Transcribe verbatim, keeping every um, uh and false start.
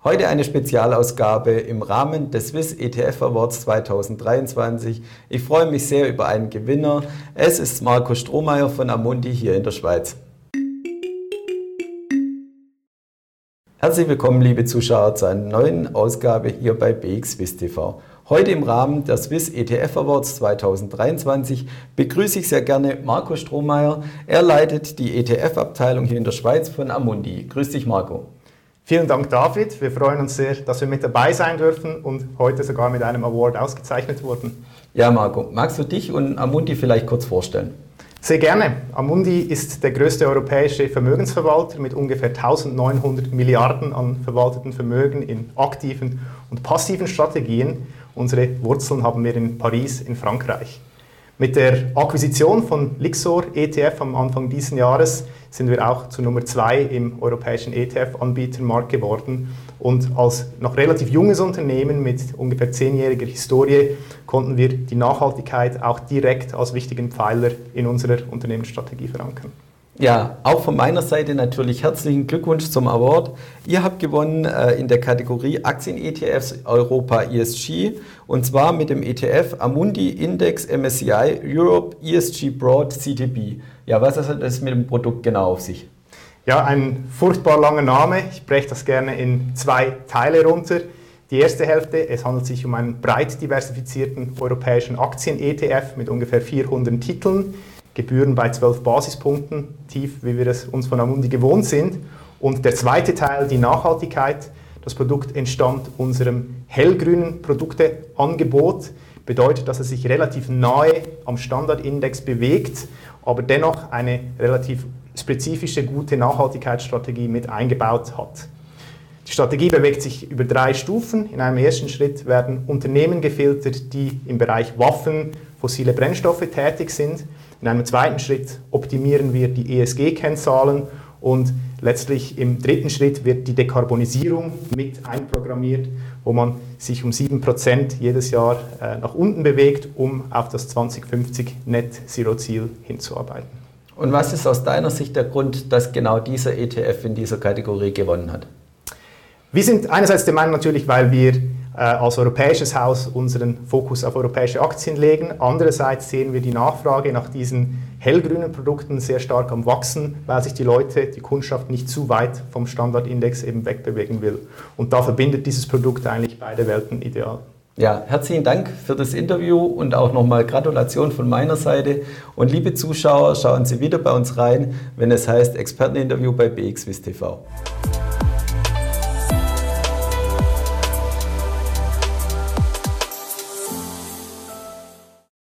Heute eine Spezialausgabe im Rahmen des Swiss E T F Awards zweitausenddreiundzwanzig. Ich freue mich sehr über einen Gewinner. Es ist Marco Strohmeier von Amundi hier in der Schweiz. Herzlich willkommen, liebe Zuschauer, zu einer neuen Ausgabe hier bei B X Swiss T V. Heute im Rahmen der Swiss E T F Awards zweitausenddreiundzwanzig begrüße ich sehr gerne Marco Strohmeier. Er leitet die E T F-Abteilung hier in der Schweiz von Amundi. Grüß dich, Marco. Vielen Dank, David. Wir freuen uns sehr, dass wir mit dabei sein dürfen und heute sogar mit einem Award ausgezeichnet wurden. Ja, Marco, magst du dich und Amundi vielleicht kurz vorstellen? Sehr gerne. Amundi ist der größte europäische Vermögensverwalter mit ungefähr eintausendneunhundert Milliarden an verwalteten Vermögen in aktiven und passiven Strategien. Unsere Wurzeln haben wir in Paris in Frankreich. Mit der Akquisition von Lyxor E T F am Anfang dieses Jahres sind wir auch zu Nummer zwei im europäischen E T F-Anbietermarkt geworden. Und als noch relativ junges Unternehmen mit ungefähr zehnjähriger Historie konnten wir die Nachhaltigkeit auch direkt als wichtigen Pfeiler in unserer Unternehmensstrategie verankern. Ja, auch von meiner Seite natürlich herzlichen Glückwunsch zum Award. Ihr habt gewonnen äh, in der Kategorie Aktien-E T Fs Europa E S G und zwar mit dem E T F Amundi Index M S C I Europe E S G Broad C T B. Ja, was hat das mit dem Produkt genau auf sich? Ja, ein furchtbar langer Name. Ich breche das gerne in zwei Teile runter. Die erste Hälfte, es handelt sich um einen breit diversifizierten europäischen Aktien-E T F mit ungefähr vierhundert Titeln. Gebühren bei zwölf Basispunkten, tief, wie wir es uns von Amundi gewohnt sind. Und der zweite Teil, die Nachhaltigkeit. Das Produkt entstammt unserem hellgrünen Produkteangebot. Bedeutet, dass es sich relativ nahe am Standardindex bewegt, aber dennoch eine relativ spezifische, gute Nachhaltigkeitsstrategie mit eingebaut hat. Die Strategie bewegt sich über drei Stufen. In einem ersten Schritt werden Unternehmen gefiltert, die im Bereich Waffen, fossile Brennstoffe tätig sind. In einem zweiten Schritt optimieren wir die E S G-Kennzahlen und letztlich im dritten Schritt wird die Dekarbonisierung mit einprogrammiert, wo man sich um sieben Prozent jedes Jahr äh, nach unten bewegt, um auf das zweitausendfünfzig Net-Zero-Ziel hinzuarbeiten. Und was ist aus deiner Sicht der Grund, dass genau dieser E T F in dieser Kategorie gewonnen hat? Wir sind einerseits der Meinung natürlich, weil wir äh, als europäisches Haus unseren Fokus auf europäische Aktien legen. Andererseits sehen wir die Nachfrage nach diesen hellgrünen Produkten sehr stark am Wachsen, weil sich die Leute, die Kundschaft nicht zu weit vom Standardindex eben wegbewegen will. Und da verbindet dieses Produkt eigentlich beide Welten ideal. Ja, herzlichen Dank für das Interview und auch nochmal Gratulation von meiner Seite. Und liebe Zuschauer, schauen Sie wieder bei uns rein, wenn es heißt Experteninterview bei B X Swiss T V.